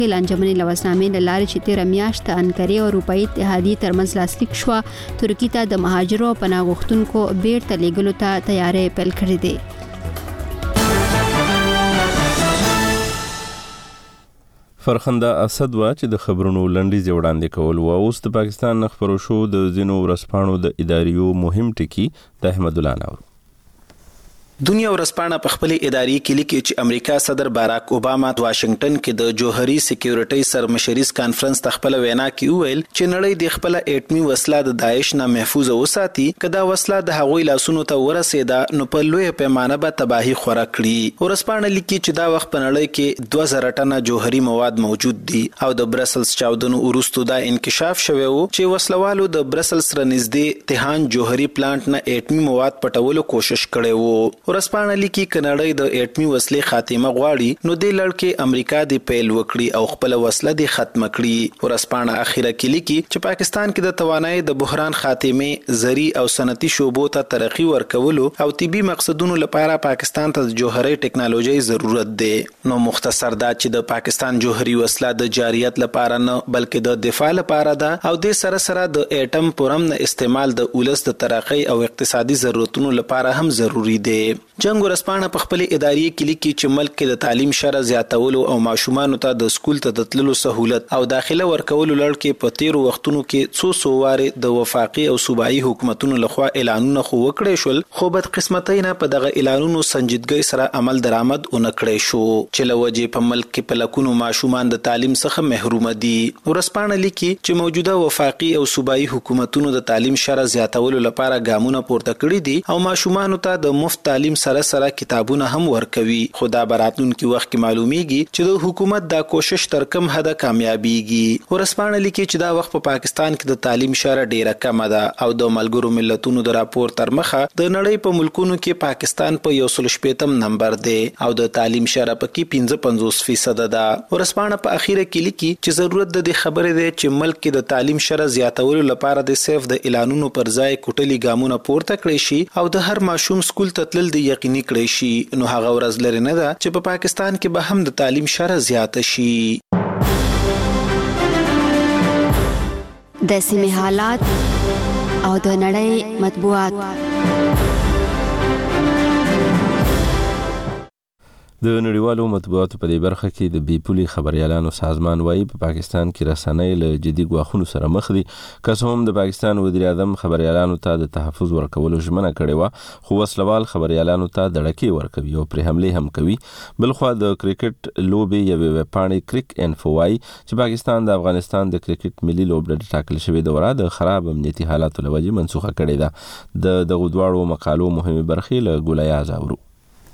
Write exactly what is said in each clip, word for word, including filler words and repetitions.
لانجمنې لوسنامې له لارې چې تېره میاشت د انکرې او اروپایي اتحادیې ترمنځ لاسلیک شوه، ترکیې ته د مهاجرو او پناه غوښتونکو بیرته لیږلو ته تیاری پیل کړی دی. فرخنده اسد وا چې د خبرونو لنډیز وړاندې کول و. اوس د پاکستان خبرو شو د ځینو ورځپاڼو د اداریو مهم ټکی د احمد الله نور. دنیا ورځپاڼه په خپل اداري کې لیکي چې امریکا صدر باراک اوباما د واشنگټن کې د جوهري سکیورټي سرمشریز کانفرنس ته خپل وینا کې وویل چې نړۍ د خپل اټمي وسله د داعش نه محفوظ وساتي. کدا وسله د هغوی لاسونو ته ورسېده نو په لوی پیمانه به تباہي خورا کړي. ورځپاڼه لیکي چې دا وخت په نړۍ کې دوه زره ټنه جوهري مواد موجود دي او د برسلز چاودنو وروسته دا انکشاف شوی و چې وسلوالو د برسلز سره نږدې تهان جوهري پلانټ نه اټمي مواد پټولو کوشش کړي وو. ورځپاڼه لیکي چې نړۍ د اټمي وسلې خاتمه غواړي نو د لړکې امریکا د پیل وکړي او خپل وسله د ختم کړي. ورځپاڼه اخیره کې لیکي چې پاکستان کې د توانایي د بحران خاتمه زری او صنعتي شوبو ته ترقی ورکولو او طبي مقصدونو لپاره پاکستان ته د جوهري ټکنالوژي ضرورت دی. نو مختصر دا چې د پاکستان جوهري وسله د جاریت لپاره نه بلکې د دفاع لپاره ده او د سره سره د اټم پرم نه استعمال د اولس د ترقی او اقتصادي ضرورتونو لپاره هم ضروری دی. جنگ ورځپاڼه په خپل اداري کې لیکي چې ملک کې د تعلیم شره زیاتولو او ماشومان ته د سکول ته تللو سہولت او داخله ورکولو لړ کې په تیرو وختونو کې څو څو واره د وفاقي او صوبایي حکومتونو لخوا اعلانونه خو وکړي شول، خو بد قسمتۍ نه په دغه اعلانونو سنجیدګۍ سره عمل درآمد اونکړي شو چې لوجې په ملک کې په لکونو ماشومان د تعلیم څخه محروم دي. ورځپاڼه لیکي چې موجوده وفاقي او صوبایي حکومتونو د تعلیم شره زیاتولو لپاره ګامونه پورته کړي دي او ماشومان ته د مفت تعلیم سره سره کتابونه هم ورکوي. خدا براتونکو وخت کې معلومیږي چې د حکومت دا کوشش تر کم حد کامیابیږي. ورځپاڼه لیکي چې دا وخت په پاکستان کې د تعلیم شره ډیره کم ده او د ملګرو ملتونو د راپور تر مخه د نړۍ په ملکونو کې پاکستان په یو سل شپږم نمبر دی او د تعلیم شره پکې پنځه پنځوس فیصد ده. ورځپاڼه په اخیره کې لیکي چې ضرورت د خبرې دی چې ملک کې د تعلیم شره زیاتولو لپاره د صرف د اعلانونو پر ځای کوټلي ګامونه پورته کړي شي او د هر ماشوم سکول ته تلل د یقیني کړی شي. نو هغه ورځ لري نه ده چې په پاکستان کې به هم د تعلیم شره زیاته شي. د سیمې حالات او د نړۍ مطبوعات. د نړیوالو مطبوعاتو په دې برخه کې د بیپولي خبريالانو سازمان وايي په پاکستان کې رسنۍ له جدي ګواښونو سره مخ دي. که څه هم د پاکستان وزیر اعظم خبريالانو ته د تحفظ ورکولو ژمنه کړې وه، خو وسلوال خبريالانو ته دړکې ورکوي او پرې حملې هم کوي. بلخوا د کرکټ لوبې یوې ویبپاڼې کریک انفو وايي چې پاکستان د افغانستان د کرکټ ملي لوبډلې ټاکل شوې دوره د خراب امنیتي حالاتو له وجې منسوخه کړې ده. د دغو دواړو مقالو مهمې برخې له ګولیاز اورو.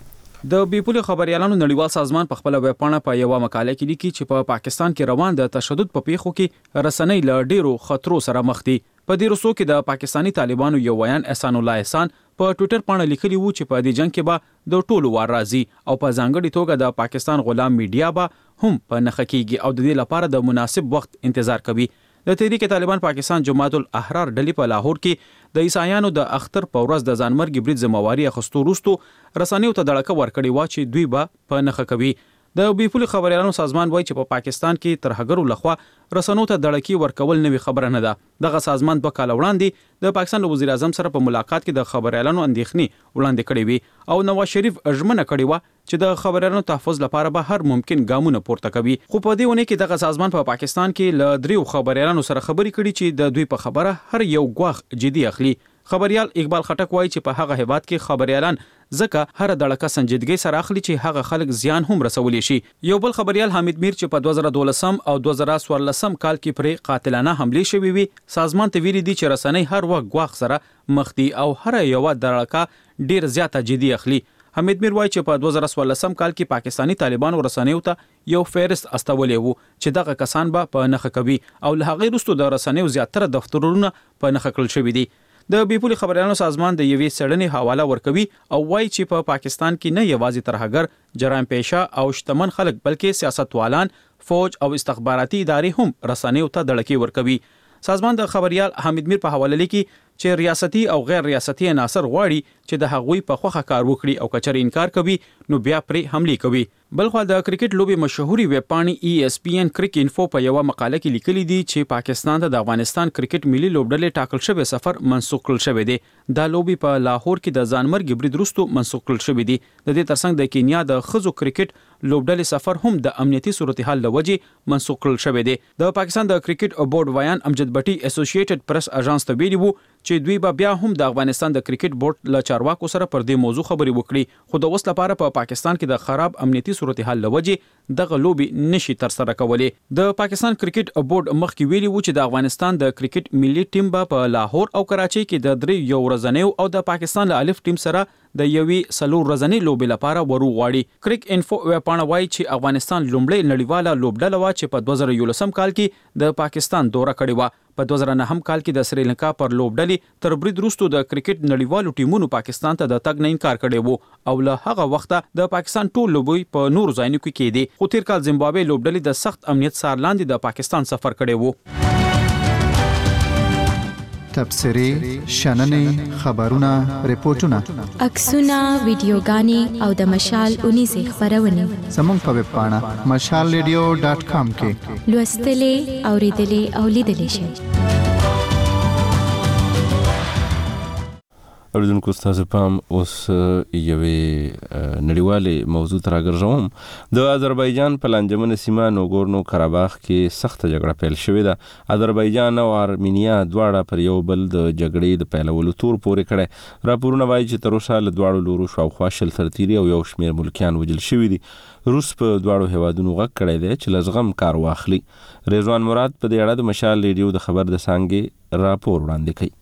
د بیپولي خبريالانو نړیوال سازمان په خپل ویبپاڼه په یو مقاله کې لیکي چې په پا پاکستان کې روان د تشدد په پیښو کې رسنۍ له ډیرو خطرو سره مخ دي. په دې روسو کې د پاکستانی طالبانو یو ویان احسان الله احسان په ټوئیټر باندې لیکلی وو چې په دې جنگ کې به د ټولو وار راځي او په ځانګړي توګه د پاکستان غلام میډیا به هم په نخ کېږي او د دې لپاره د مناسب وخت انتظار کوي. د تحریک طالبان پاکستان جماعت الاحرار ډلې په لاهور کې د عیسایانو د اختر په ورځ د ځانمرګي برید ذمہواري اخیستو وروسته رسنیو ته دړکه ورکړې و چې دوی به په نخ کوي. د بیپولي خبريالانو سازمان وایي چې په پاکستان کې ترهګرو لخوا رسنیو ته دړکې ورکول نوې خبره نه ده. دغه سازمان په کال وړاندې د پاکستان وزیر اعظم سره په ملاقات کې د خبريالانو اندېښنې وړاندې کړې وي او نواز شریف ژمنه کړې و چې د خبريالانو تحفظ لپاره به هر ممکن ګامونه پورته کوي. خو په دې ونه کې دغه سازمان په پا پاکستان کې ل دریو خبريالانو سره خبرې کړي چې د دوی په خبره هر یو غواخ جدي اخلي. خبريال اقبال خټک وایي چې په هغه هیواد کې خبريالان ځکه هر دړکه سنجیدګۍ سره اخلي چې هغه خلک زیان هم رسولی شي. یو بل خبريال حمید میر چې په دوه زره دولسم او دوه زره څوارلسم کال کې پرې قاتلانه حملې شوې وي سازمان ته ویلي دي چې رسنۍ هر وخت غواخ سره مخ دي او هر یو دړکه ډیر زیاته جدي اخلي. حمید میر وایي چې په دوه زره څوارلسم کال کې پاکستانی طالبانو رسنیو ته یو فهرست استولې وو چې دغه کسان به په نخ کوي او له هغې وروسته د رسنیو زیاتره دفترونه په نخ کړل شوي دي. د بیپولي خبريالانو سازمان د یوې څېړنې حواله ورکوي او وایي چې په پا پاکستان کې نه یوازې ترهګر جرایم پیشه او شتمن خلک بلکې سیاستوالان، فوج او استخباراتي ادارې هم رسنیو ته دړکې ورکوي. سازمان د خبريال حمید میر په حواله لیکي چې ریاستي او غیر ریاستي عناصر غواړي چې د هغوی په خوخه کار وکړي او کچر انکار کوي نو بیا پرې حمله کوي. بلخو د کرکټ لوبي مشهوري ویب پاڼې ای اس پی ان کرک انفو په یو مقاله کې لیکلي دي چې پاکستان ته د افغانستان کرکټ ملي لوبډلې ټاکل شوی سفر منسوخ کړل شوی دی. دا لوبي په لاهور کې د ځانمرګ برید وروسته منسوخ کړل شوی دی. د دې ترڅنګ د کینیا د خزو کرکټ لوبډلې سفر هم د امنیتي صورتحال لوجې منسوخ کړل شوی دی. د پاکستان د کرکټ بورډ ویان امجد بټي اسوسییټډ پریس اژانس ته ویلي وو چې دوی به بیا هم د افغانستان د کرکټ بورډ له چارواکو سره پر دې موضوع خبرې وکړي، خو د اوس لپاره په پاکستان کې د خراب امنیتي صورتحال لوجې دغه لوبي نشي تر سره کولی. د پاکستان کرکټ بورډ مخکې ویلي وو چې د افغانستان د کرکټ ملي ټیم به په لاهور او کراچۍ کې د درې یو ورځنیو او د پاکستان له الف ټیم سره د یوې څلور ورځنۍ لوبې لپاره ورو غواړي. کرک انفو ویبپاڼه وایي چې افغانستان لومړی نړیواله لوبډله وه چې په دوه زره یولسم کال کې د پاکستان دوره کړې وه. په دوه زره نهم کال کې د سریلانکا پر لوبډلې تر برید وروسته د کرکټ نړیوالو ټیمونو پاکستان ته د تګ نه انکار کړی وو او له هغه وخته د پاکستان ټول لوبي په نورو ځایونو کې کېدې، خو تیر کال زیمبابوې لوبډلې د سخت امنیت څار لاندې د پاکستان سفر کړی وو. تبصرې، شننې، خبرونه، ریپورتونه، عکسونه، ویډیوګانې او د مشال اونیزې خبرونه زموږ په ویب پاڼه مشال ریډیو ډاټ کام کې لوستلې، اوریدلې او لیدلې شئ. اوریدونکو ستاسو پام اوس یوې نړیوالې موضوع ته راګرځوم. د آذربایجان په لانجمنه سیمه نوګورنو کاراباخ کې سخته جګړه پیل شوې ده. آذربایجان او ارمینیا دواړه پر یو بل د جګړې د پیلولو تور پورې کړی. راپورونه وایي چې تر اوسه له دواړو لورو شاوخوا شل سرتیري او یو شمېر ملکیان وژل شوي دي. روس په دواړو هیوادونو غږ کړی دی چې له زغم کار واخلي. رضوان مراد په دې اړه د مشال ریډیو د خبر د څانګې راپور وړاندې کوي.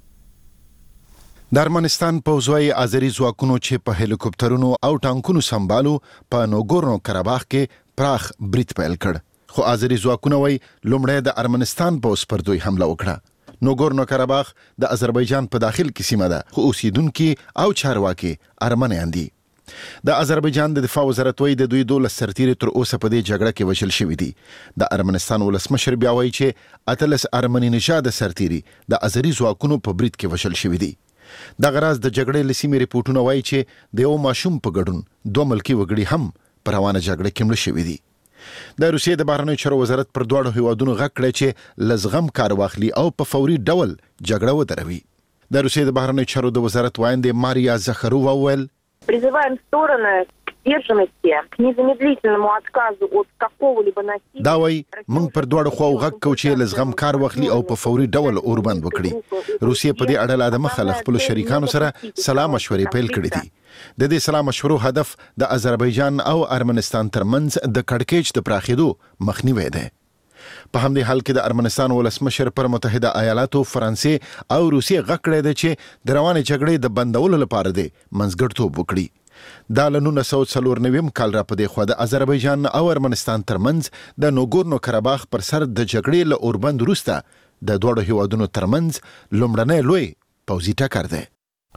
د ارمنستان پوځوي آذری ځواکونو چې په هلیکوپټرونو او ټانکونو سمبالو په نوګورنو کاراباخ کې پراخ برید پیل کړ، خو آذری ځواکونه وایي لومړی د ارمنستان پوځ پر دوی حمله وکړه. نوګورنو کاراباخ د آذربایجان په داخل کې سیمه ده، خو اوسیدونکي او چارواکي ارمنیان دي. د آذربایجان د دفاع وزارت وایي د دوی دولس سرتیري تر اوسه په دې جګړه کې وژل شوي دي. د ارمنستان ولسمشر بیا وایي چې اتلس ارمني نژاده سرتیري د آذری ځواکونو په برید کې وژل شوي دي. د غراز د جګړې لسیمې ریپورتونه وایي چې د یو ماشوم په ګډون دوه ملکی وګړي هم په روانه جګړه کې مړه شوي دي. د روسیې د بهرنیو چارو وزارت پر دواړو هیوادونو غږ کړی چې له زغم کار واخلي او په فوري ډول جګړه ودروي. د روسیې د بهرنیو چارو د وزارت وایندې ماریا زخرووا وویل призываем стороны к сдержанности, к незамедлительному отказу от какого-либо насилия. دا وایي موږ پر دواړو خواو غږ کوو چې له زغم کار واخلي او په فوري ډول اوربند وکړي. روسیې په دې اړه لا د مخه له خپلو شریکانو سره سلا مشورې پیل کړې دي. د دې سلا مشورو هدف د آذربایجان او ارمنستان ترمنځ د کړکېچ د پراخېدو مخنیوی دی. په همدې حال کې د ارمنستان ولسمشر پر متحده ایالاتو، فرانسې او روسیې غږ کړی دی چې د روانې جګړې د بندولو لپاره دی منځګړیتوب وکړي. دا له نولس سوه څلور نوي کال را په دې خوا د آذربایجان او ارمنستان ترمنځ د نوګورنو کاراباخ پر سر د جګړې له اوربند وروسته د دواړو هیوادونو ترمنځ لومړنی لوی پوځي ټکر دی.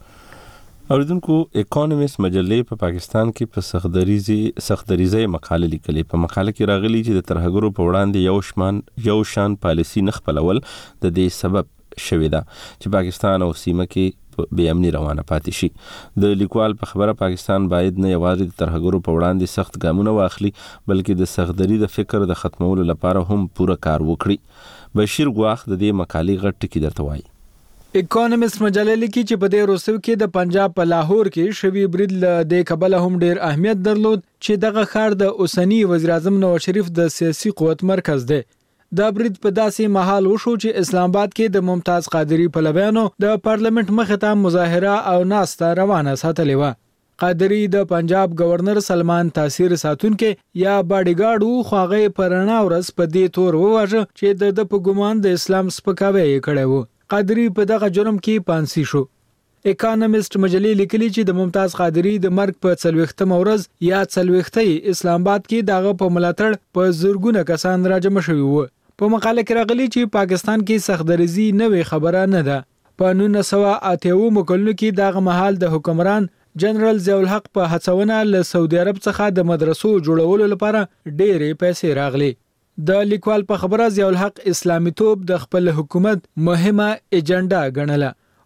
اوریدونکو اکونومیست مجلې په پاکستان کې په سختدریزي سختدریزي مقاله لیکلې. په مقاله کې راغلي چې د ترهګرو په وړاندې یو شمان یو شان پالیسي نه خپلول د دې سبب شوی ده چې پاکستان او سیمه کې بې امني روانه پاتې شي. د لیکوال په خبره پاکستان باید نه یوازې د ترهګرو په وړاندې سخت ګامونه واخلي بلکې د سختدري د فکر د ختمولو لپاره هم پوره کار وکړي. بشیر ګواخ د دې مقالې غټ ټکي درته وایي. اکونومیست مجله لیکي چې په دې روسو کې د پنجاب په لاهور کې شوی برید له دې کبله هم ډیر اهمیت درلود چې دغه ښار د اوسنی وزیر اعظم نواز شریف د سیاسي قوت مرکز دی. دا برید په داسې مهال وشو چې اسلام آباد کې د ممتاز قادری پلویانو د پارلیمنت مخې ته مظاهره او ناسته روانه ساتلې وه. قادری د پنجاب گورنر سلمان تاثیر ساتونکو یا باډیګارډ خو هغه په رڼا ورځ په دې تور وواژه چې د په ګمان د اسلام سپکاوی کړی و. قادری په دغه جرم کې پانسی شو. اکونومیست مجلې لیکلي چې د ممتاز قادری د مرګ په څلوېښتمه ورځ یا څلوېښتۍ اسلام آباد کې دغه په ملاتړ په زرګونه کسان راجمع شوي وو. په مقاله کې راغلي چې پاکستان کې سختدریزي نوې خبره نه ده. په نولس سوه اته اووه کلونو کې دغه مهال د حکمران جنرال ضیاء الحق په هڅونه له سعودي عرب څخه د مدرسو جوړولو لپاره ډېرې پیسې راغلي. د لیکوال په خبره ضیاء الحق اسلامي توپ د خپل حکومت مهمه ایجنډا ګڼله.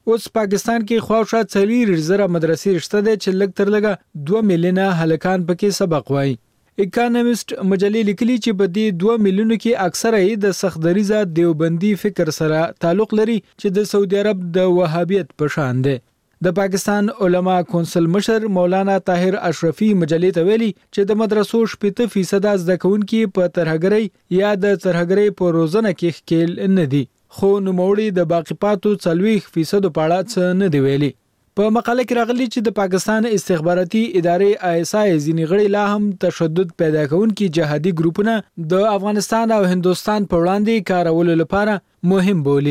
اوس پاکستان کې خواوشا څلور زره مدرسې شته چې لږ تر لږه دوه میلیونه هلکان پکې سبق وایي. اکانومست مجلې لیکلي چې په دې دوه میلیونو کې اکثره یې د سختدریزه دیوبندي فکر سره تعلق لري چې د سعودي عرب د وهابیت په شان دی. د پاکستان علما کونسل مشر مولانا طاهر اشرفي مجلې ته ویلي چې د مدرسو شپږ فیصد زده کوونکي په ترهګرۍ یا د ترهګرۍ په روزنه کې ښکیل نه دي، خو نوموړي د باقی پاتو څلوېښت فیصد په اړه څه نه دی ویلي. په مقاله کې راغلي چې د پاکستان استخباراتي ادارې آی اس آی ځینې غړي لا هم تشدد پیدا کوونکي جهادي ګروپونه د افغانستان او هندوستان په وړاندې کارولو لپاره مهم بولي.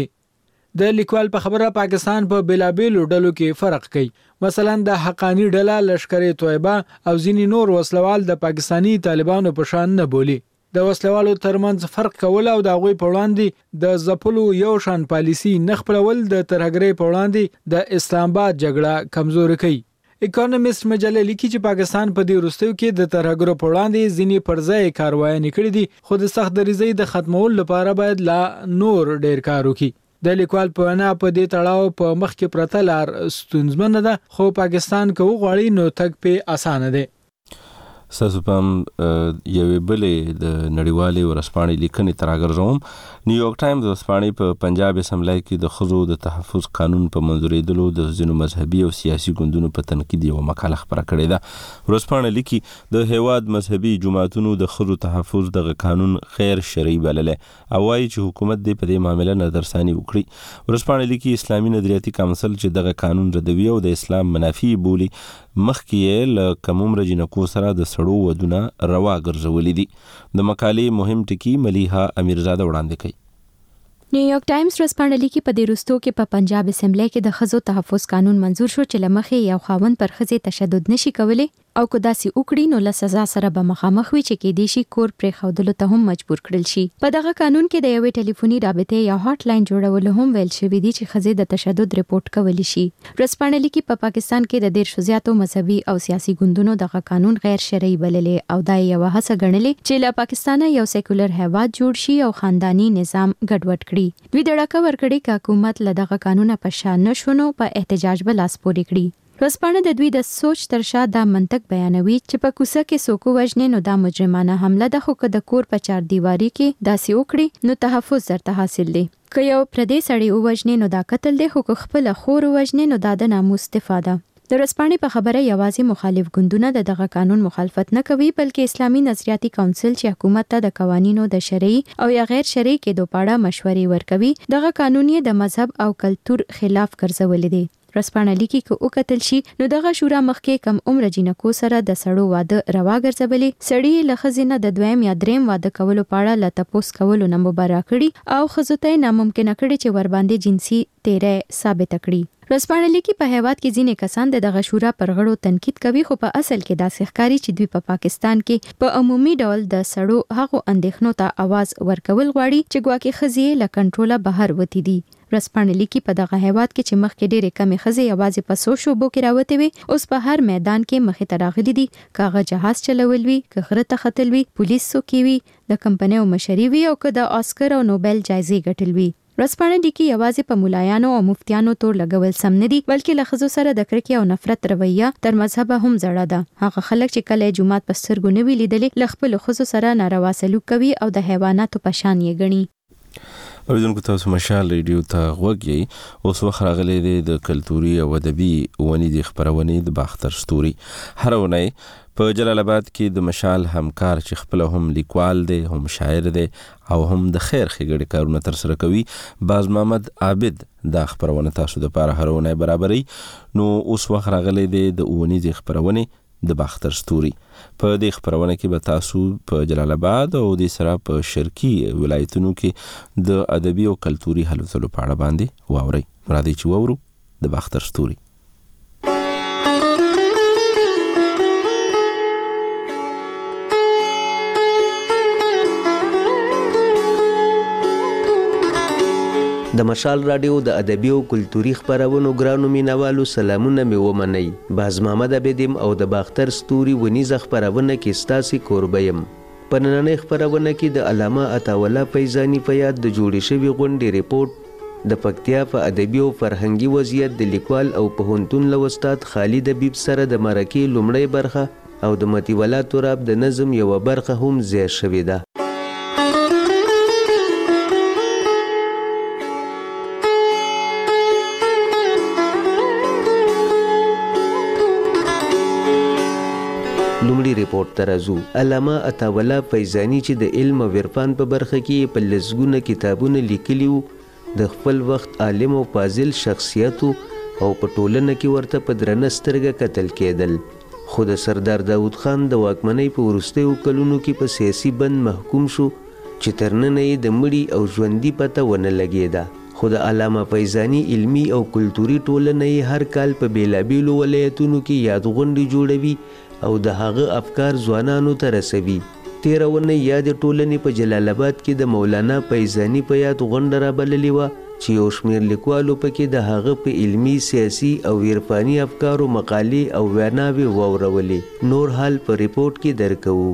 د لیکوال په خبره پاکستان په بلابېلو ډلو کې فرق کوي. مثلا د حقانی ډله لشکر طیبه او ځینې نور وسلوال د پاکستانی طالبانو په شان نه بولي. د وسلوالو ترمنځ فرق کول او د هغوی په وړاندې د ځپلو یو شان پالیسي نه خپلول د ترهګرۍ په وړاندې د اسلام آباد جګړه کمزوري کوي. اکانومست مجله لیکي چې پاکستان په دې وروستیو کې د ترهګرو په وړاندې ځینې پرځای کاروایي کړې دي، خو د سختدریزۍ د ختمولو لپاره باید لا نور ډیر کار وکړي. د لیکوال په وینا په دې تړاو په مخ کې پرته لار ستونزمنه ده، خو پاکستان که وغواړي نو تګ په اسانه دی. ستاسو پام یوې بلې د نړیوالې ورځپاڼې لیکنې ته راګرځوم. نیویارک ټایمز ورځپاڼې په پنجاب اسمبلی کې د ښځو د تحفظ قانون په منظورېدلو د ځینو مذهبي او سیاسي ګوندونو په تنقید یوه مقاله خپره کړې ده. ورځپاڼه لیکي د هیواد مذهبي جماعتونو د ښځو تحفظ دغه قانون غیر شرعي بللی او وایي چې حکومت دې په دې معامله نظرثاني وکړي. ورځپاڼه لیکي اسلامي ندریاتي کونسل چې دغه قانون ردوي او د اسلام منافي بولي، مخکې یې له کم عمره جنکو سره د سړو ودونه روا ګرځولي دي. د مقالې مهم ټکي ملیحه امیرزاده وړاندې کوي. نیویارک ټایمز ورځپاڼه لیکي په دې وروستو کې په پنجاب اسمبلی کې د ښځو تحفظ قانون منظور شو چې له مخې یو خاوند پر ښځې تشدد نشي کولی او که داسې وکړي نو له سزا سره به مخامخ وي چې کېدای شي کور پرېښودلو ته هم مجبور کړل شي. په دغه قانون کې د یوې ټلیفوني رابطې یا هاټ لاین جوړولو هم ویل شوي دي چې ښځې د تشدد ریپورټ کولی شي. ورځپاڼه لیکي په پاکستان کې د دېرشو زیاتو مذهبي او سیاسي ګوندونو دغه قانون غیر شرعي بللی او دا یوه هڅه ګڼلې چې له پاکستانه یو سیکولر هیواد جوړ شي او خانداني نظام ګډوډ کړي. دوی د ډاکه ورکړي که حکومت له دغه قانونه په شا نه شو نو په احتجاج به لاس پورې کړي. ورځپاڼه د دوی د سوچ تر شا دا منطق بیانوي چې په کوڅه کې څوک ووژني نو دا مجرمانه حمله ده، خو که د کور په چار دیواري کې داسې وکړي نو تحفظ درته حاصل دی. که یو پردی سړی ووژني نو دا قتل دی، خو که خپله خور ووژني نو دا د ناموس دفاع ده. د ورځپاڼې په خبره یوازې مخالف ګوندونه د دغه قانون مخالفت نه کوي، بلکې اسلامي نظریاتي کونسل چې حکومت ته د قوانینو د شرعي او یا غیر شرعي کېدو په اړه مشورې ورکوي، دغه قانون یې د مذهب او کلتور خلاف ګرځولی دی. ورځپاڼه لیکي که وکتل شي نو دغه شورا مخکې کم عمره جنکو سره د سړو واده روا ګرځولي، سړي له ښځې نه د دویم یا دریم واده کولو په اړه له تپوس کولو نه مبرا کړي او ښځو ته یې ناممکنه کړي چې ورباندې جنسي تیری ثابته کړي. ورځپاڼه لیکي په هیواد کې ځینې کسان د دغه شورا پر غړو تنقید کوي، خو په اصل کې داسې ښکاري چې دوی په پاکستان کې په عمومي ډول د سړو هغو اندېښنو ته आवाज ورکول غواړي چې ګواکې ښځې له کنټروله بهر وتې دي. ورځپاڼه لیکي په دغه هیواد کې چې مخکې ډېرې کمې ښځې یوازې په څو شعبو کې راوتې وي، اوس په هر میدان کې مخې ته راغلي دي، که هغه جهاز چلول وي، که غره ته ختل وي، پولیس څوکۍ وي، د کمپنیو مشري وي او که د آسکر او نوبل جایزې ګټل وي. ورځپاڼه لیکي یوازې په مولایانو او مفتیانو تور لګول سم نه دي، بلکې له ښځو سره د کرکې او نفرت رویه تر مذهبه هم زړه ده. هغه خلک چې کله یې جومات په سترګو نه وي لیدلي له خپلو ښځو سره ناروا سلوک کوي او د حیواناتو په شان یې ګڼي. اوریدونکو تاسو مشال ریډیو ته غوږ یې. اوس وخت راغلی دی د کلتوري او ادبي ونې د خپرونې د باختر ستوري. هره اونۍ په جلال آباد کې د مشال همکار چې خپله هم لیکوال دی، هم شاعر دی او هم د خیر ښېګړې کارونه ترسره کوي، باز محمد عابد دا خپرونه تاسو دپاره هره اونۍ برابروي. نو اوس وخت راغلی دی د اونیزې خپرونې د باختر ستوري. په دې خپرونه کې به تاسو په جلال آباد او د سره په شرقي ولایتونو کې د ادبي او کلتوري هلو ځلو په اړه باندې واورئ. راځئ چې واورو د باختر ستوري. د مشال رادیو د ادبي او کلتوري خپرونو ګرانو مینوالو سلامونه مې ومنئ. باز محمد عابد او د باختر ستوري ونیزه خپرونه کې ستاسې کوربه یم. په نننۍ خپرونه کې د علامه عطاالله فیضاني په یاد د جوړې شوې غونډې ریپورټ، د پکتیا په ادبي او فرهنګي وضعیت د لیکوال او پوهنتون له استاد خالد حبیب سره د مرکې لومړۍ برخه او د مطیولا تراب د نظم یوه برخه هم ځای شوې ده. لومړي ریپورت ته راځو. علامه عطاءالله فیضاني چې د علم او عرفان په برخه کې په لسګونه کتابونه لیکلي وو، د خپل وخت عالم او فاضل شخصیت او په ټولنه کې ورته په درنه سترګه کتل کېدل. خو د سردار داود خان د واکمنۍ په وروستیو کلونو کې په سیاسي بند محکوم شو چې تر ننه یې د مړي او ژوندي پته ونه لګېده. خو د علامه فیضاني علمي او کلتوري ټولنه یې هر کال په بېلابېلو ولایتونو کې یادغونډې جوړوي او د هغه افکار ځوانانو ته رسوي. تېره اونۍ یادې ټولنې په جلال آباد کې د مولانا فیضاني په یاد غونډه رابللې وه چې یو شمېر لیکوالو پکې د هغه په علمي، سیاسي او عرفاني افکارو مقالې او ویناوې واورولې. نور حال په ریپورټ کې درکوو.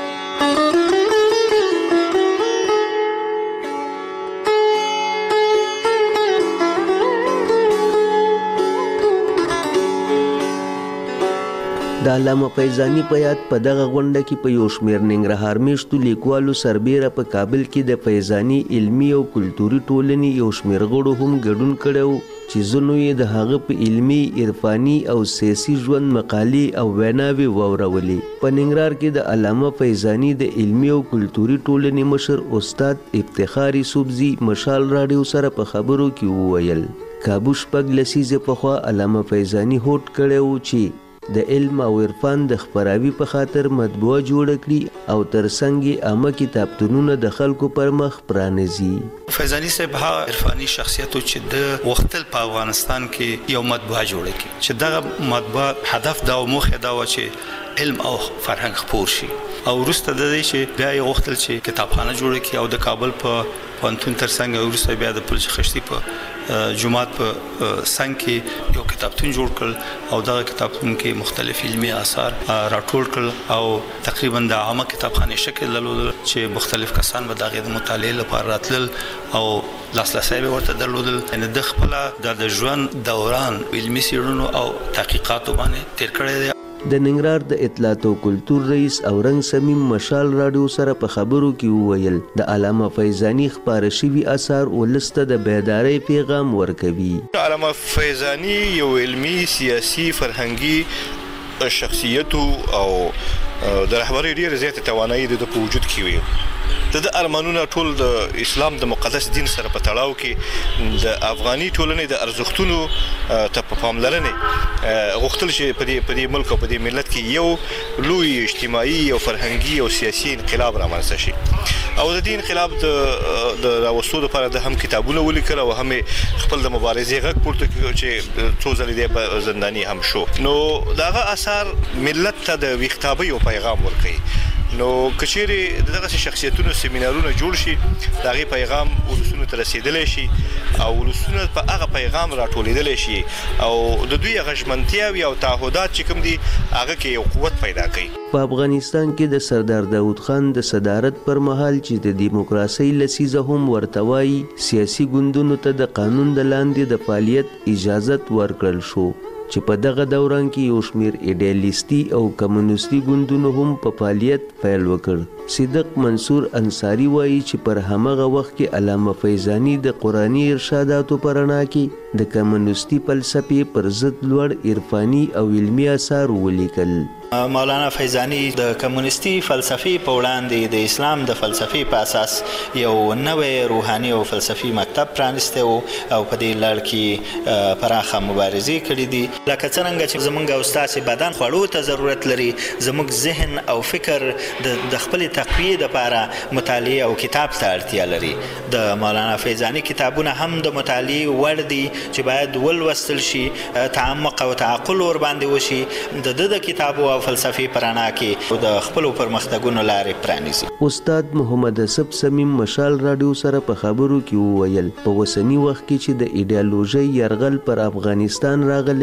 د علامه فیضاني په یاد په دغه غونډه کې په یو شمېر ننګرهار میشتو لیکوالو سربیره په کابل کې د فیضاني علمي او کلتوري ټولنې یو شمېر غړو هم ګډون کړی و چې ځینو یې د هغه په علمي، عرفاني او سیاسي ژوند مقالې او ویناوې واورولې. په ننګرهار کې د علامه فیضاني د علمي او کلتوري ټولنې مشر استاد افتخار یوسفزي مشال راډیو سره په خبرو کې وویل کابو شپږ لسیزې پخوا علامه فیضاني هوډ کړی و چې د علم او عرفان د خپراوي په خاطر مطبوعه جوړه کړي او ترڅنګ یې عامه کتابتونونه د خلکو پر مخ پرانیزي. فیضاني صاحب هغه عرفاني شخصیت چې د وختل په افغانستان کې یو مطبوعه جوړه کړي چې دغه مطبوعه هدف دا او موخه دا و چې علم او فرهنګ خپور شي او وروسته د دې چې بیا یې غوښتل چې کتابخانه جوړه کړي او د کابل په پوهنتون ترڅنګ وروسته بیا د پلچ خشتي په جماعت په څنګ کې یو کتابتون جوړ کړ او دغه کتابتون کې مختلف علمي آثار راټول کړل او تقریبا د عامه کتابخانه شکل درلود چې مختلف کسان به دغه مطالعه لپاره راتلل او لاسلسي به ورته درلودل. ان د خپل د ژوند دوران علمي څېړنو او تحقیقاتو باندې تیر کړی دی. د ننګرهار د اطلاعات او کلتور رئیس اورنګ سمیم مشال راډیو سره په خبرو کې وویل د علامه فیضاني خپاره شوي اثار ولسته د بیدارۍ پیغام ورکوي. علامه فیضاني یو علمي، سیاسي، فرهنګي شخصیت او د رهبرۍ ډېره زیاته توانایي د په وجود کې وي. د د ارمانونه ټول د اسلام د مقدس دین سره په تړاو کې د افغاني ټولنې د ارزښتونو ته په پاملرنې غوښتل چې په دې په دې ملک او په دې ملت کې یو لوی اجتماعي او فرهنګي او سیاسي انقلاب رامنځته شي او د دې انقلاب د د راوستو لپاره د هم کتابونه ولیکل او هم خپل د مبارزې غږ پورته کړ چې څو ځلې د په زنداني هم شو. نو دغه اثر ملت ته د ویښتابۍ او پیغام ورکوي. نو کچېرې دغه شخصیتونو سیمینارونه جوړ شي د هغې پیغام ولسونو ته رسېدلی شي او ولسونه په هغه پیغام راټولېدلی شي او د دوی هغه ژمنتیاوې او تعهدات چې کوم دي هغه کې یو قوت پیدا کوي. په افغانستان کې د سردار داود خان د صدارت پر مهال چې د دیموکراسۍ لسیزه هم ورته وایي سیاسي ګوندونو ته د قانون د لاندې د فعالیت اجازت ورکړل شو چې په دغه دوران کې یو شمېر ایډیالیستي او کمونیستي ګوندونو هم په فعالیت پیل وکړ. صدق منصور انصاری وایي چې پر همغه وخت کې علامه فیضاني د قرآني ارشاداتو په رڼا کې د کمونیستي فلسفې پر ضد لوړ عرفاني او علمي اثار ولیکل. مولانا فیضاني د کمونیستي فلسفې په وړاندې د اسلام د فلسفې په اساس یو نوې روحاني او فلسفي مکتب پرانیستی و او په دې لړ کې پراخه مبارزې کړې دي. لکه څرنګه چې زموږ او ستاسې بدن خوړو ته ضرورت لري، زموږ ذهن او فکر د خپلې تقویې دپاره مطالعې او کتاب ته اړتیا لري. د مولانا فیضاني کتابونه هم د مطالعې وړ دي چې باید ولوستل شي، تعمق او تعقل ورباندې وشي. د ده د کتابو فلسفي پرانا کې د خپل پرمختګونو لارې پرانیزي. استاد محمد اسب سمیم مشال راډیو سره په خبرو کې وویل په وسنی وخت کې چې د ایډیالوژۍ یرغل پر افغانستان راغلی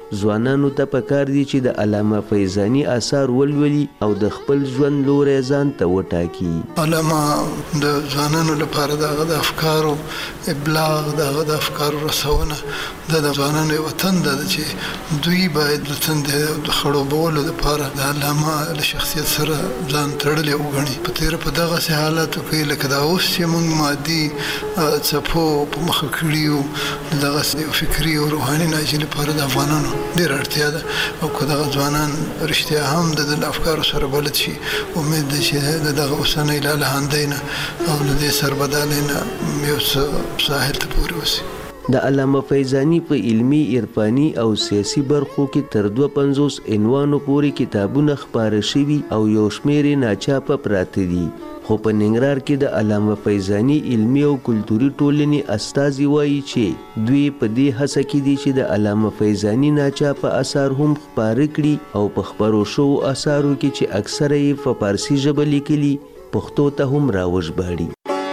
ځوانانو ته پکار دي چې د علامه فیضاني آثار ولولي او د خپل ژوند لوری ځان ته وټاکي. علامه د ځوانانو لپاره دغه د افکارو ابلاغ، دغه د افکارو رسونه د ځوانانو وطن ده چې دوی باید د تندې د خړوبولو لپاره د علامه له شخصیت سره ځان تړلی وګڼي. په تېره په دغسې حالاتو کې لکه دا اوس چې موږ مادي څپو په مخه کړي یو، دغسې فکري او روحاني ناجي لپاره د افغانانو ډېره اړتیا ده. او که دغه ځوانان رښتیا هم د د افکارو سره بلد شي، امید ده چې د دغه اوسنۍ لالهاندۍ نه او له دې سربدالۍ نه یو څه ساحل ته پورې وسي. د علامه فیضاني په علمي، عرفاني او سیاسي برخو کې تر دوه پنځوس عنوانو پورې کتابونه خپاره شوي او یو شمېر یې ناچاپه پراته دي. خو په ننګرهار کې د علامه فیضاني علمي او کلتوري ټولنې استازي وایي چې دوی په دې هڅه کې دي چې د علامه فیضاني ناچاپه اثار هم خپاره کړي او په خپرو شوو اثارو کې چې اکثره یې په فارسي ژبه لیکلي، پښتو ته هم راوژباړي.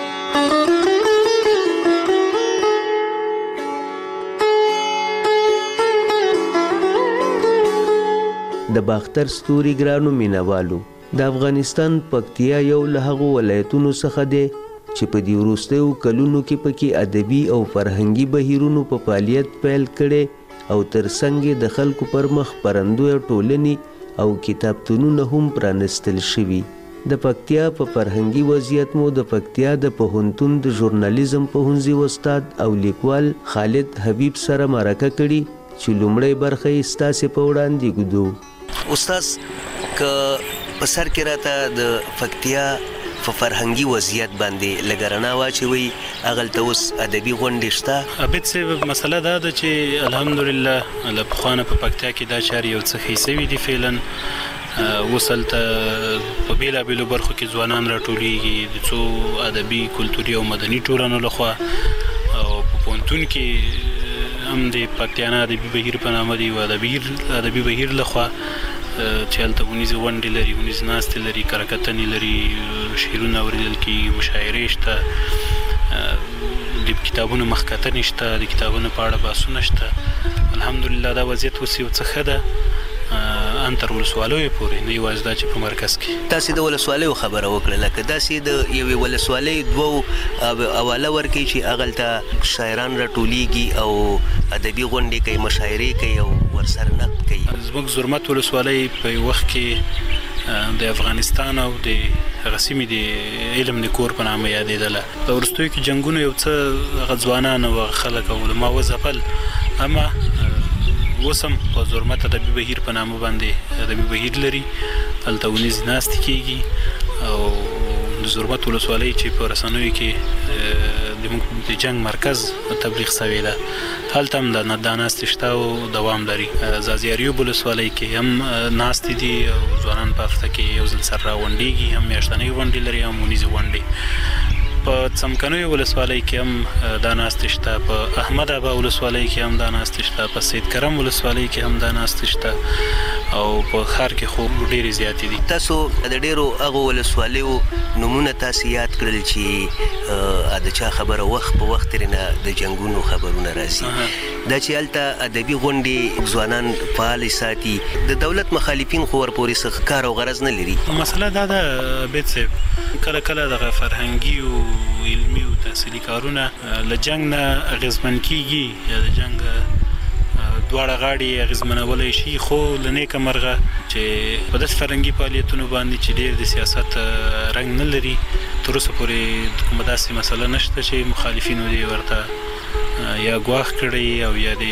د باختر ستوري ګرانو مینوالو، د افغانستان پکتیا یو له هغو ولایتونو څخه دی چې په دې وروستیو کلونو کې پکې ادبي او فرهنګي بهیرونو په فعالیت پیل کړی او ترڅنګ یې د خلکو پر مخ پرندویه ټولنې او کتابتونونه هم پرانستل شوي. د پکتیا په فرهنګي وضعیت مو د پکتیا د پوهنتون د ژورنالیزم پوهنځي استاد او لیکوال خالد حبیب سره مرکه کړي چې لومړی برخه یې ستاسې په وړاندې ږدو. استاد که په سر کې راته د پکتیا په فرهنګي وضعیت باندې لږ رڼا واچوئ، هغلته اوس ادبي غونډې شته؟ عبید صاحب، مسله دا ده چې الحمدلله له پخوانه په پکتیا کې دا چارې یو څه ښې سوي دي. فعلا اوس هلته په بېلابېلو برخو کې ځوانان راټولیږي د څو ادبي، کلتوري او مدني ټولنو لخوا، او په پوهنتون کې هم د پکتیانا ادبي بهیر په نامه دی یو ادبي بهیر لخوا چې هلته ونیزې ونډې لري، ونیزې ناستې لري، کره کتنې لري، شعرونه اورېدل کېږي، مشاعرې شته، د کتابونو مخکتنې شته، د کتابونو په اړه بحثونه شته. الحمدلله دا وضعیت اوس یو څه ښه ده، ان تر ولسوالیو پورې، نه یوازې دا چې په مرکز کې. تاسې د ولسوالیو خبره وکړه، لکه داسې د یوې ولسوالۍ دوو حواله ورکړئ چې هغلته شاعران راټولیږي او ادبي غونډې کوي، مشاعرې کوي او ورسره نقد کوي. زموږ زرمت ولسوالۍ په یو وخت کې د افغانستان او د هغه سیمې د علم د کور په نامه یادېدله. په وروستیو کې جنګونو یو څه هغه ځوانان او خلک او علما وځپل، اما اوس هم په زرمت ادبي بهیر په نامه باندې ادبي بهیر لري، هلته ونیزې ناستې کېږي. او د زرمت ولسوالۍ چې په رسنیو کې د جنگ مرکز تبلیغ سوی ده، هلته هم دا ناستې شته او دوام لري. زازیاریوب ولسوالۍ کې هم ناستې دي او ځوانان په هفته کې یو ځل سره راغونډېږي، هم میاشتنۍ غونډې لري، هم ونیزې غونډې. په څمکنیو ولسوالۍ کې هم دا ناستې شته، په احمد ابا ولسوالۍ کې هم دا ناستې شته، په سید کرم ولسوالۍ کې هم دا ناستې شته، او په ښار کې خو ډېرې زیاتې دي. تاسو د ډېرو هغو ولسوالیو نومونه تاسې یاد کړل چې د چا خبره وخت په وخت ترېنه د جنګونو خبرونه راځي، دا چې هلته ادبي غونډې ځوانان فعال ساتي، د دولت مخالفین خو ورپورې څه کار او غرض نه لري. مسله دا ده عبید صاحب، کله کله دغه فرهنګي او علمي او تحصیلي کارونه له جنګ نه اغېزمن کېږي، یا د جنګ دواړه غاړې اغېزمنولی شي، خو له نیکه مرغه چې په داسې فرهنګي فعالیتونو باندې چې ډېر د سیاست رنګ نه لري، تر اوسه پورې کومه داسې مسله نشته چې مخالفینو دې ورته یا ګواښ کړی او یا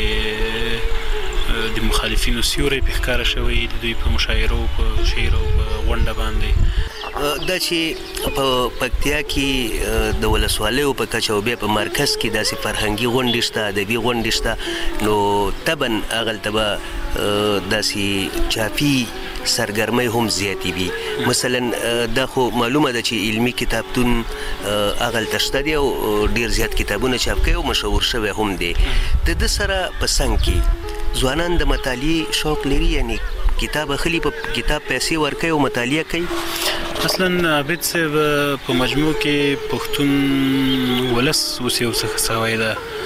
د د مخالفینو سیوری پې ښکاره شوی د دوی په مشاعرو، په شعر او په غونډه باندې. دا چې په پکتیا کې د ولسوالیو په کچه او بیا په مرکز کې داسې فرهنګي غونډې شته، ادبي غونډې شته، نو طبعا هغلته به داسې چاپي سرګرمۍ هم زیاتې وي. مثلا دا خو معلومه ده چې علمي کتابتون هغلته شته دی او ډېر زیات کتابونه چاپ کوي او مشهور شوی هم دی. د ده سره په څنګ کې ځوانان د مطالعې شوق لري، یعنی کتاب اخلي، په کتاب پیسې ورکوي او مطالعه کوي؟ اصلا عبید صاحب په مجموع کې پښتون ولس اوس یو څه ښه سوی ده،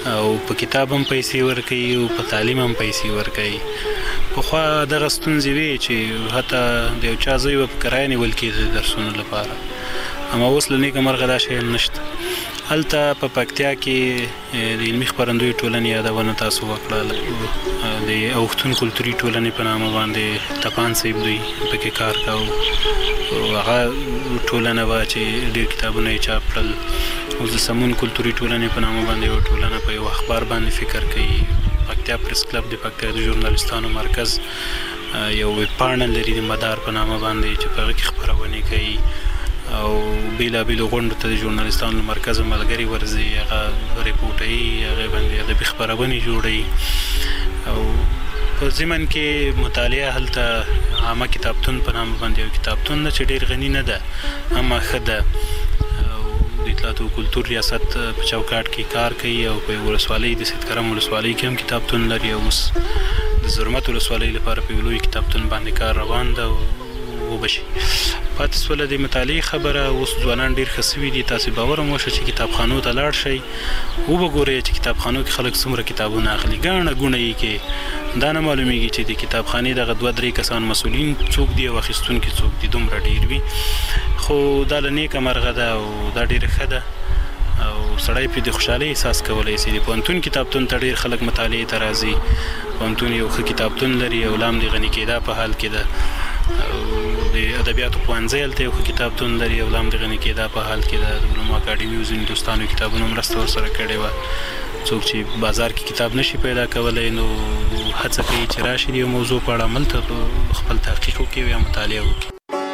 او په کتاب هم پیسې ورکوي او په تعلیم هم پیسې ورکوي. پخوا دغه ستونزې وي چې حتی د یو چا زوی به په کرایه نیول کېده درسونو لپاره، اما اوس له نیکه مرغه دا شی نشته. هلته په پکتیا کې د علمي خپرندوی ټولنې یادونه تاسو وکړه، د اوښتون کلتوري ټولنې په نامه باندې تپان صاحب دوی پکې کار کاوه. هغه ټولنه وه چې ډېر کتابونه یې چاپ کړل. اوس د سمون کلتوري ټولنې په نامه باندې یوه ټولنه په یو اخبار باندې فکر کوي. پکتیا پریس کلب د پکتیا د ژورنالستانو مرکز یو ویبپاڼه لري د مدار په نامه باندې چې په هغه کې خپرونې کوي او بیلابیلو غونډو ته د ژورنالستانو مرکز ملګري ورځي، هغه ریپورټوي، هغې باندې ادبي خپرونې جوړوي. او په ضمن کې مطالعه هلته عامه کتابتون په نامه باندې یو کتابتون ده چې ډېر غني نه ده اما ښه ده، او د اطلاعات او کلتور ریاست په چوکاټ کې کار کوي او په ولسوالۍ د سید کرم ولسوالۍ کې هم کتابتون لري. اوس د زرمت ولسوالۍ لپاره په یو لوی کتابتون باندې کار روان ده وبشي. پاتې سوله د مطالعې خبره، اوس ځوانان ډېر ښه سوي دي. تاسې باور هم وشه چې کتابخانو ته لاړ شئ وبګورئ چې کتابخانو کې خلک څومره کتابونه اخلي. ګڼه ګوڼه یې کې دا نه معلومیږي چې د کتابخانې دغه دوه درې کسان مسؤلین څوک دي او اخیستونکي څوک دي، دومره ډېر وي. خو دا له نیکه مرغه ده او دا ډېره ښه ده او سړی پرې د خوشحالۍ احساس کولی شي. د پوهنتون کتابتون ته ډېر خلک مطالعې ته راځي. پوهنتون یو ښه کتابتون لري او لا هم د غني کېدا په حال کې ده. د ادبیاتو پوهنځی هلته یو ښه کتابتون لري او لا هم د غني کېدا په حال کې ده. د علومو اکاډمي او ځینو دوستانو کتابونو مرسته ورسره کړې وه. څوک چې بازار کې کتاب نشي پیدا کولی نو هڅه کوي چې راشي د یو موضوع په اړه هملته خپل تحقیق وکړي او یا مطالعه وکړي.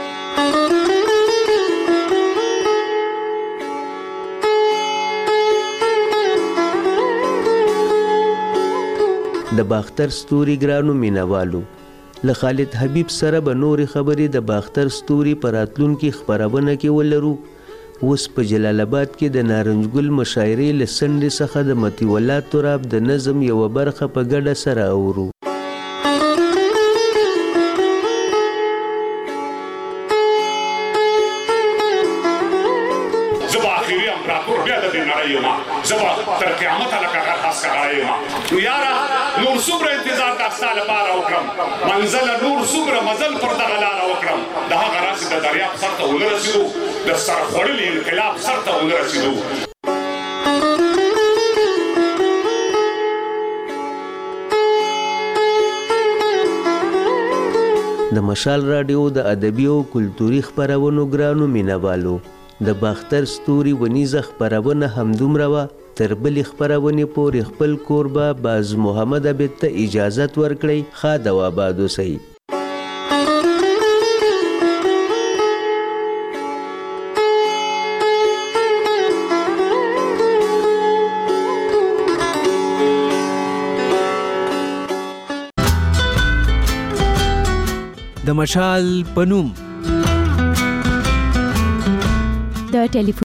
د باختر ستوري ګرانو مینوالو، له خالد حبیب سره به نورې خبرې د باختر ستوري په راتلونکي خپرونه کې ولرو. اوس په جلال آباد کې د نارنجګل مشاعرې له څنډې څخه د مطیع الله تراب د نظم یوه برخه په ګډه سره اورو. زبا تر قیامت لکه غر خاص کړای ما نو یارا نور صبر انتظار د افسال لپاره وکړم، منزل نور صبر مزل پر دغه لار وکړم. د هغه راس د دریاب سر ته ورسېدو، د سر خړلې انقلاب سر ته ورسېدو. د مشال راډیو د ادبي او کلتوري خپرونو ګرانو مینوالو، د باختر ستوري ونیزه خپرونه همدومره وه. تر بلې خپرونې پورې خپل کوربه باز محمد عبید ته اجازت ورکړئ. ښاد او آباد اوسئ. د مشال په نوم د ټلیفون